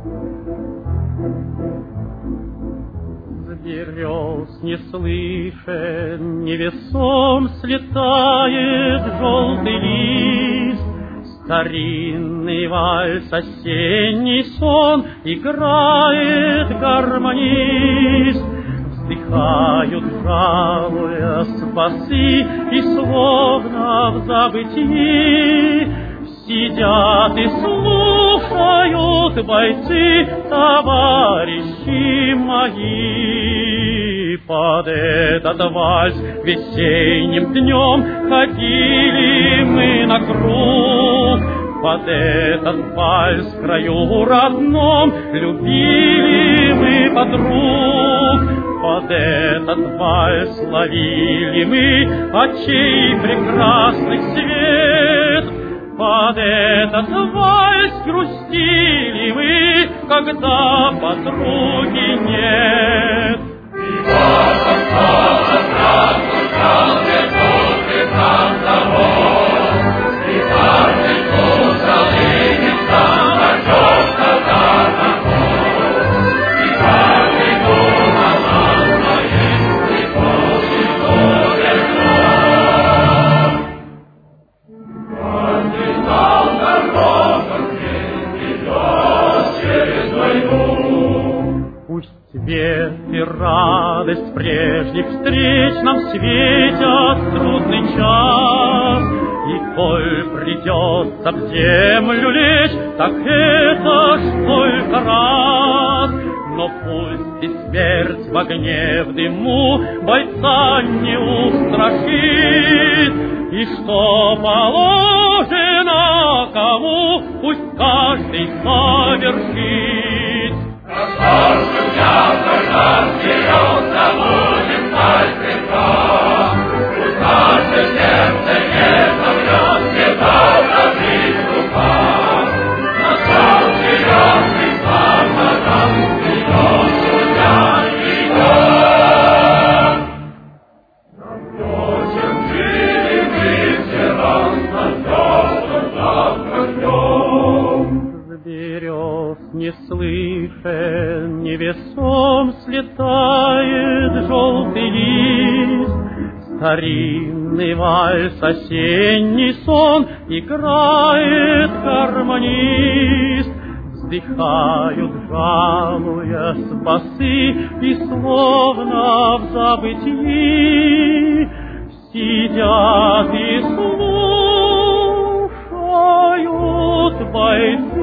Берез не слышен, невесом слетает желтый лист. Старинный вальс, осенний сон играет гармонист. Вздыхают, жалуясь, басы, и словно в забытии сидят и слушают бойцы, товарищи мои. Под этот вальс весенним днем ходили мы на круг. Под этот вальс в краю родном любили мы подруг. Под этот вальс ловили мы очей прекрасных свет. Под этот вальс грустили мы, когда подруги нет. И вот он снова прозвучал безумный сам завод, и каждый слушал и не сам о чем сказал народ. И каждый думал о своей приколе горе ждет. Каждый знал дорогу, идет через войну. Пусть свет и радость прежних встреч нам светят в трудный час, и коль придется в землю лечь, так это ж только раз. Но пусть и смерть в огне, в дыму бойца не устрашит, и что положено кому, пусть каждый совершит. Каждый дня смеется, будем знать прекрас. Пусть наше сердце не соврет, не доброжить в руках. Настал серьезный слав на нам, идет судья, идет. Напротив жили мы вчера, на теплом завтра ждем. С берез не слышен, невесом слетает желтый лист. Старинный вальс, осенний сон играет гармонист. Вздыхают, жалуясь, басы, и словно в забытии сидят и слушают бойцы.